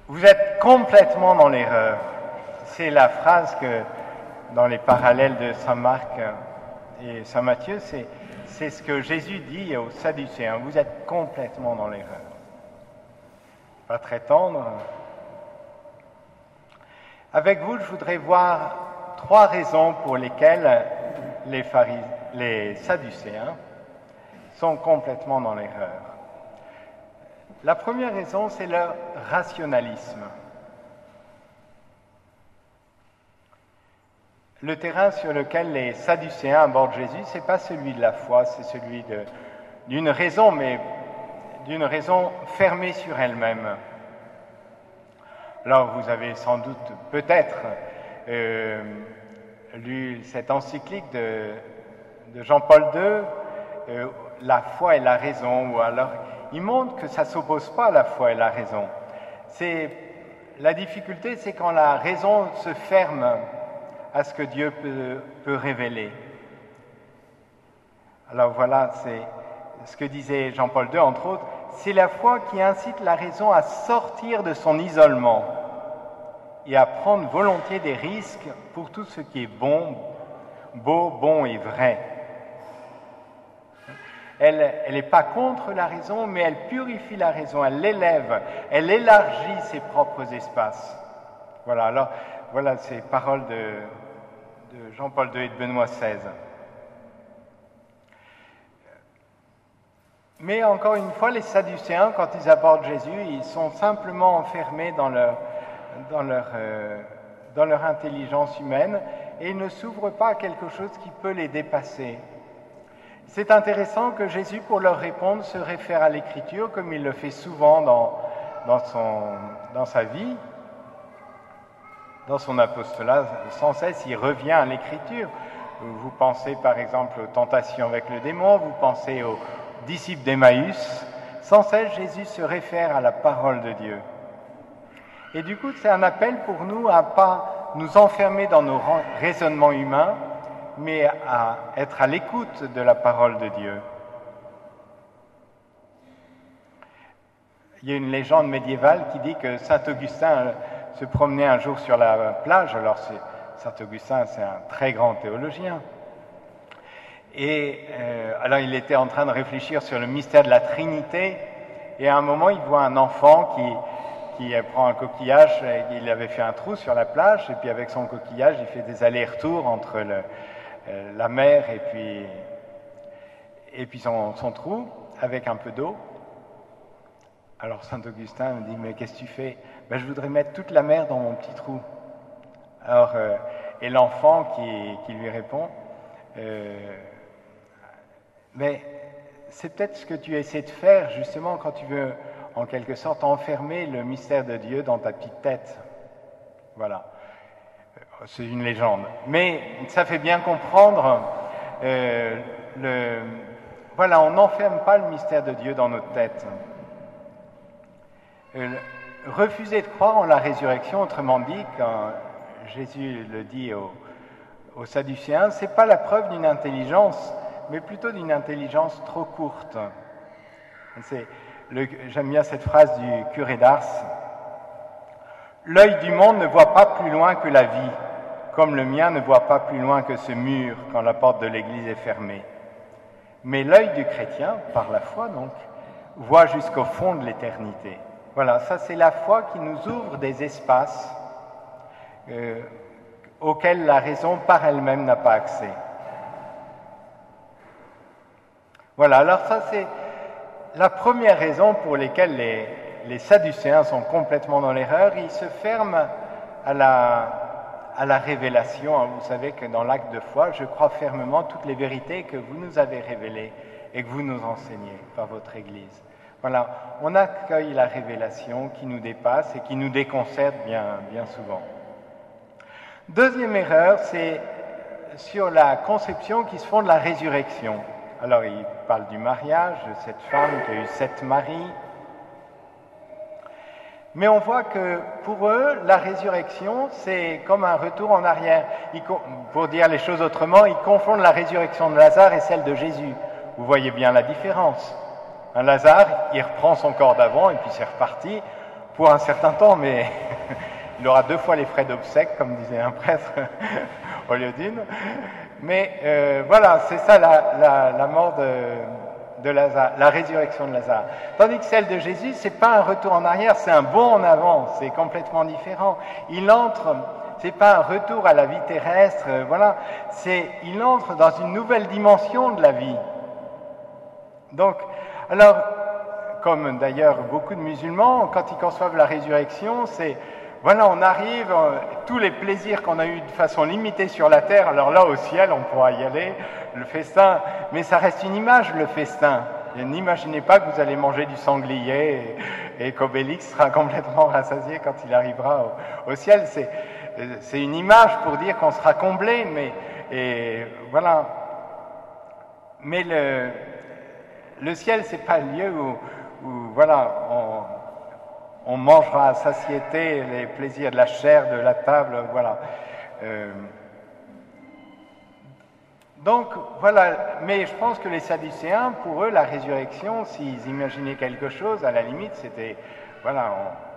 Vous êtes complètement dans l'erreur. C'est la phrase que, dans les parallèles de Saint Marc et Saint Matthieu, c'est ce que Jésus dit aux Sadducéens. Vous êtes complètement dans l'erreur. Pas très tendre. Avec vous, je voudrais voir 3 raisons pour lesquelles les Sadducéens sont complètement dans l'erreur. La première raison, c'est leur rationalisme. Le terrain sur lequel les Sadducéens abordent Jésus, ce n'est pas celui de la foi, c'est celui d'une raison, mais d'une raison fermée sur elle-même. Alors, vous avez sans doute, peut-être, lu cette encyclique de Jean-Paul II, La foi et la raison, ou alors il montre que ça ne s'oppose pas à la foi et la raison. La difficulté, c'est quand la raison se ferme à ce que Dieu peut révéler. Alors voilà, c'est ce que disait Jean-Paul II, entre autres, c'est la foi qui incite la raison à sortir de son isolement et à prendre volontiers des risques pour tout ce qui est bon, beau, bon et vrai. Elle n'est pas contre la raison, mais elle purifie la raison, elle l'élève, elle élargit ses propres espaces. Voilà, alors, voilà ces paroles de Jean-Paul II et de Benoît XVI. Mais encore une fois, les Sadducéens, quand ils abordent Jésus, ils sont simplement enfermés dans leur intelligence humaine et ils ne s'ouvrent pas à quelque chose qui peut les dépasser. C'est intéressant que Jésus, pour leur répondre, se réfère à l'Écriture, comme il le fait souvent dans sa vie, dans son apostolat. Sans cesse, il revient à l'Écriture. Vous pensez par exemple aux tentations avec le démon, vous pensez aux disciples d'Emmaüs. Sans cesse, Jésus se réfère à la parole de Dieu. Et du coup, c'est un appel pour nous à ne pas nous enfermer dans nos raisonnements humains, mais à être à l'écoute de la parole de Dieu. Il y a une légende médiévale qui dit que saint Augustin se promenait un jour sur la plage. Alors saint Augustin, c'est un très grand théologien. Et alors il était en train de réfléchir sur le mystère de la Trinité, et à un moment il voit un enfant qui prend un coquillage, il avait fait un trou sur la plage, et puis avec son coquillage il fait des allers-retours entre la mer et puis son trou, avec un peu d'eau. Alors saint Augustin me dit, mais qu'est-ce que tu fais? Ben, je voudrais mettre toute la mer dans mon petit trou. Alors, et l'enfant qui lui répond, mais c'est peut-être ce que tu essaies de faire justement quand tu veux en quelque sorte enfermer le mystère de Dieu dans ta petite tête. Voilà. C'est une légende. Mais ça fait bien comprendre, voilà, on n'enferme pas le mystère de Dieu dans notre tête. Refuser de croire en la résurrection, autrement dit, quand Jésus le dit aux Sadducéens, ce n'est pas la preuve d'une intelligence, mais plutôt d'une intelligence trop courte. J'aime bien cette phrase du curé d'Ars. L'œil du monde ne voit pas plus loin que la vie, comme le mien ne voit pas plus loin que ce mur quand la porte de l'église est fermée. Mais l'œil du chrétien, par la foi donc, voit jusqu'au fond de l'éternité. Voilà, ça c'est la foi qui nous ouvre des espaces auxquels la raison par elle-même n'a pas accès. Voilà, alors ça c'est la première raison pour laquelle les Sadducéens sont complètement dans l'erreur. Ils se ferment à la révélation. Vous savez que dans l'acte de foi, je crois fermement toutes les vérités que vous nous avez révélées et que vous nous enseignez par votre Église. Voilà, on accueille la révélation qui nous dépasse et qui nous déconcerte bien souvent. Deuxième erreur, c'est sur la conception qui se font de la résurrection. Alors, il parle du mariage, de cette femme qui a eu 7 maris. Mais on voit que pour eux, la résurrection, c'est comme un retour en arrière. Pour dire les choses autrement, ils confondent la résurrection de Lazare et celle de Jésus. Vous voyez bien la différence. Un Lazare, il reprend son corps d'avant et puis c'est reparti. pour un certain temps, mais il aura 2 fois les frais d'obsèques, comme disait un prêtre, au lieu d'une. Mais voilà, c'est ça la mort de Lazare, la résurrection de Lazare. Tandis que celle de Jésus, c'est pas un retour en arrière, c'est un bond en avant, c'est complètement différent. Il entre, c'est pas un retour à la vie terrestre, voilà, il entre dans une nouvelle dimension de la vie. Donc, alors, comme d'ailleurs beaucoup de musulmans, quand ils conçoivent la résurrection, c'est, voilà, on arrive, tous les plaisirs qu'on a eus de façon limitée sur la terre, alors là, au ciel, on pourra y aller, le festin, mais ça reste une image, le festin. Et n'imaginez pas que vous allez manger du sanglier et qu'Obélix sera complètement rassasié quand il arrivera au ciel. C'est une image pour dire qu'on sera comblé, et voilà. Mais le ciel, c'est pas le lieu où voilà, on mangera à satiété les plaisirs de la chair, de la table, voilà. Donc, voilà, mais je pense que les Sadducéens, pour eux, la résurrection, s'ils imaginaient quelque chose, à la limite, c'était, voilà,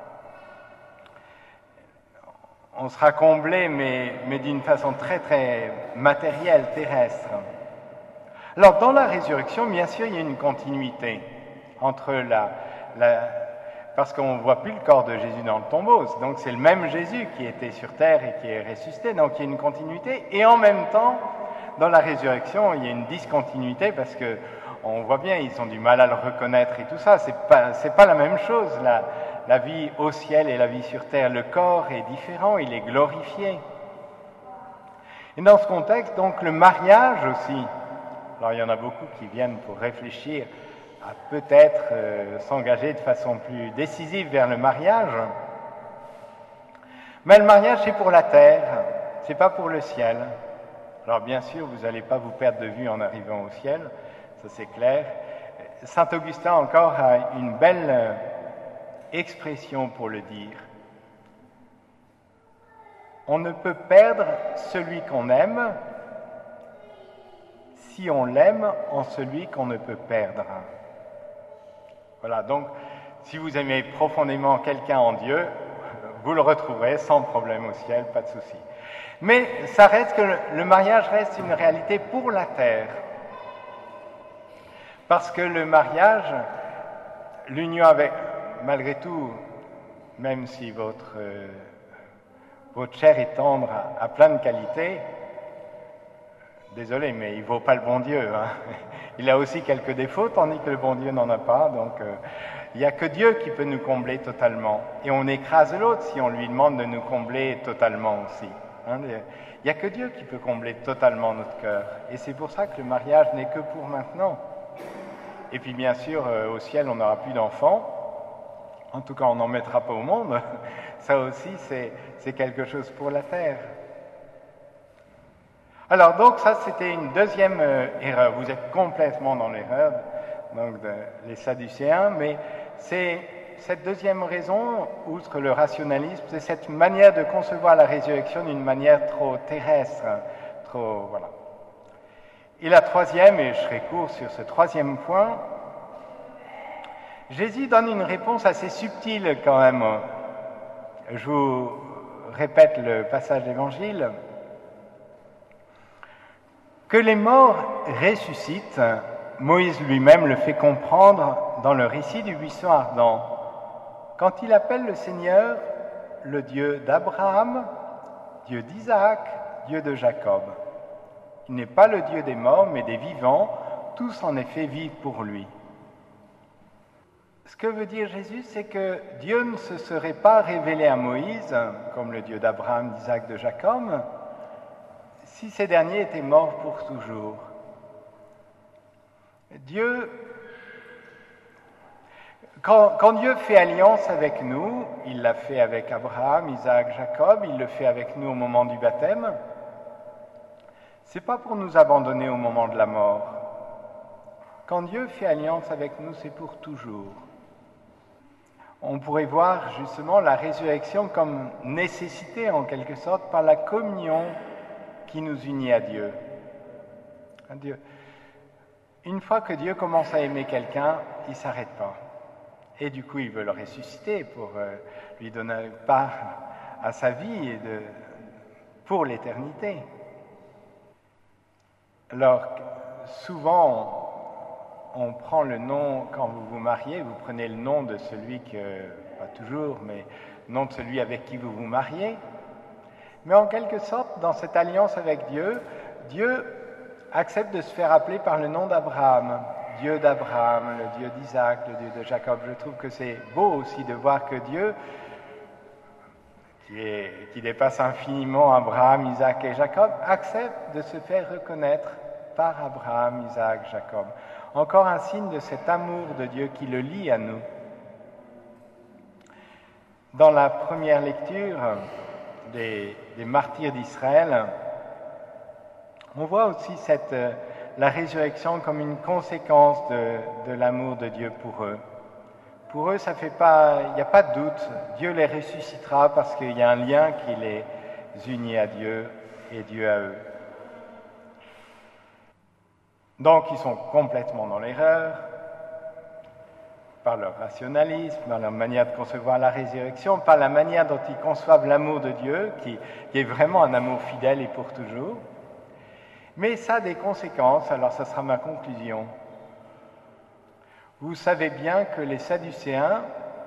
on sera comblé, mais d'une façon très, très matérielle, terrestre. Alors, dans la résurrection, bien sûr, il y a une continuité entre parce qu'on ne voit plus le corps de Jésus dans le tombeau, donc c'est le même Jésus qui était sur terre et qui est ressuscité, donc il y a une continuité, et en même temps, dans la résurrection, il y a une discontinuité parce que on voit bien, ils ont du mal à le reconnaître et tout ça, c'est pas la même chose, la vie au ciel et la vie sur terre, le corps est différent, il est glorifié. Et dans ce contexte, donc le mariage aussi, alors il y en a beaucoup qui viennent pour réfléchir à peut-être s'engager de façon plus décisive vers le mariage. Mais le mariage, c'est pour la terre, c'est pas pour le ciel. Alors bien sûr, vous n'allez pas vous perdre de vue en arrivant au ciel, ça c'est clair. Saint Augustin encore a une belle expression pour le dire. On ne peut perdre celui qu'on aime si on l'aime en celui qu'on ne peut perdre. Voilà, donc, si vous aimez profondément quelqu'un en Dieu, vous le retrouverez sans problème au ciel, pas de souci. Mais ça reste que le mariage reste une réalité pour la terre. Parce que le mariage, l'union avec, malgré tout, même si votre chair est tendre à plein de qualités, désolé, mais il ne vaut pas le bon Dieu. Hein. Il a aussi quelques défauts, tandis que le bon Dieu n'en a pas. Donc, il n'y a que Dieu qui peut nous combler totalement. Et on écrase l'autre si on lui demande de nous combler totalement aussi. Hein. Il n'y a que Dieu qui peut combler totalement notre cœur. Et c'est pour ça que le mariage n'est que pour maintenant. Et puis, bien sûr, au ciel, on n'aura plus d'enfants. En tout cas, on n'en mettra pas au monde. Ça aussi, c'est quelque chose pour la terre. Alors donc ça c'était une deuxième erreur, vous êtes complètement dans l'erreur, donc les Sadducéens, mais c'est cette deuxième raison, outre le rationalisme, c'est cette manière de concevoir la résurrection d'une manière trop terrestre, trop, voilà. Et la troisième, et je serai court sur ce troisième point, Jésus donne une réponse assez subtile quand même. Je vous répète le passage d'Évangile. Que les morts ressuscitent, Moïse lui-même le fait comprendre dans le récit du buisson ardent, quand il appelle le Seigneur le Dieu d'Abraham, Dieu d'Isaac, Dieu de Jacob. Il n'est pas le Dieu des morts, mais des vivants, tous en effet vivent pour lui. Ce que veut dire Jésus, c'est que Dieu ne se serait pas révélé à Moïse, comme le Dieu d'Abraham, d'Isaac, de Jacob, si ces derniers étaient morts pour toujours. Dieu, quand Dieu fait alliance avec nous, il l'a fait avec Abraham, Isaac, Jacob, il le fait avec nous au moment du baptême, c'est pas pour nous abandonner au moment de la mort. Quand Dieu fait alliance avec nous, c'est pour toujours. On pourrait voir justement la résurrection comme nécessité en quelque sorte par la communion qui nous unit à Dieu. Une fois que Dieu commence à aimer quelqu'un, il ne s'arrête pas. Et du coup, il veut le ressusciter pour lui donner part à sa vie et pour l'éternité. Alors, souvent, on prend le nom, quand vous vous mariez, vous prenez le nom de celui pas toujours, mais le nom de celui avec qui vous vous mariez. Mais en quelque sorte, dans cette alliance avec Dieu, Dieu accepte de se faire appeler par le nom d'Abraham. Dieu d'Abraham, le Dieu d'Isaac, le Dieu de Jacob. Je trouve que c'est beau aussi de voir que Dieu, qui dépasse infiniment Abraham, Isaac et Jacob, accepte de se faire reconnaître par Abraham, Isaac, Jacob. Encore un signe de cet amour de Dieu qui le lie à nous. Dans la première lecture des martyrs d'Israël, on voit aussi la résurrection comme une conséquence de l'amour de Dieu pour eux. Pour eux, il n'y a pas de doute, Dieu les ressuscitera parce qu'il y a un lien qui les unit à Dieu et Dieu à eux. Donc, ils sont complètement dans l'erreur par leur rationalisme, par leur manière de concevoir la résurrection, par la manière dont ils conçoivent l'amour de Dieu, qui est vraiment un amour fidèle et pour toujours. Mais ça a des conséquences, alors ça sera ma conclusion. Vous savez bien que les Sadducéens,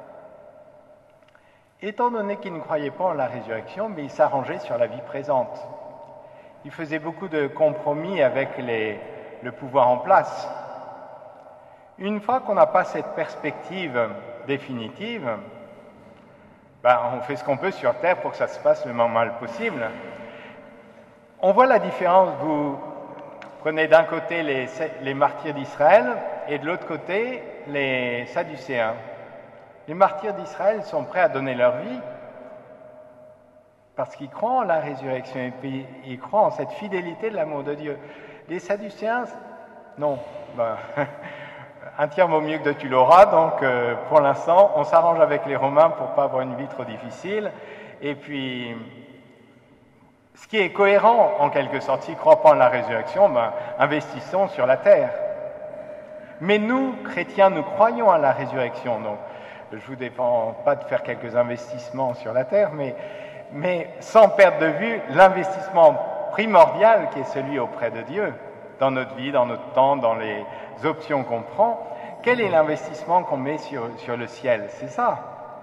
étant donné qu'ils ne croyaient pas en la résurrection, mais ils s'arrangeaient sur la vie présente. Ils faisaient beaucoup de compromis avec le pouvoir en place. Une fois qu'on n'a pas cette perspective définitive, on fait ce qu'on peut sur Terre pour que ça se passe le moins mal possible. On voit la différence. Vous prenez d'un côté les martyrs d'Israël et de l'autre côté les Sadducéens. Les martyrs d'Israël sont prêts à donner leur vie parce qu'ils croient en la résurrection et puis ils croient en cette fidélité de l'amour de Dieu. Les Sadducéens, non. Un tiers vaut mieux que deux, tu l'auras. Donc, pour l'instant, on s'arrange avec les Romains pour ne pas avoir une vie trop difficile. Et puis, ce qui est cohérent, en quelque sorte, s'ils ne croient pas en la résurrection, investissons sur la terre. Mais nous, chrétiens, nous croyons à la résurrection. Donc, je ne vous défends pas de faire quelques investissements sur la terre, mais sans perdre de vue l'investissement primordial qui est celui auprès de Dieu, dans notre vie, dans notre temps, dans les options qu'on prend. Quel est l'investissement qu'on met sur le ciel? C'est ça.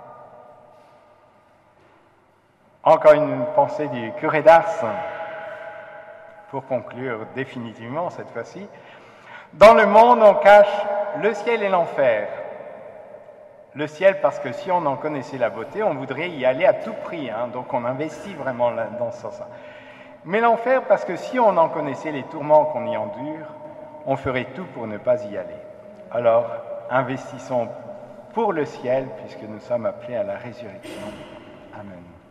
Encore une pensée du curé d'Ars, pour conclure définitivement cette fois-ci. Dans le monde, on cache le ciel et l'enfer. Le ciel, parce que si on en connaissait la beauté, on voudrait y aller à tout prix, donc on investit vraiment dans ce sens-là. Mais l'enfer, parce que si on en connaissait les tourments qu'on y endure, on ferait tout pour ne pas y aller. Alors, investissons pour le ciel, puisque nous sommes appelés à la résurrection. Amen.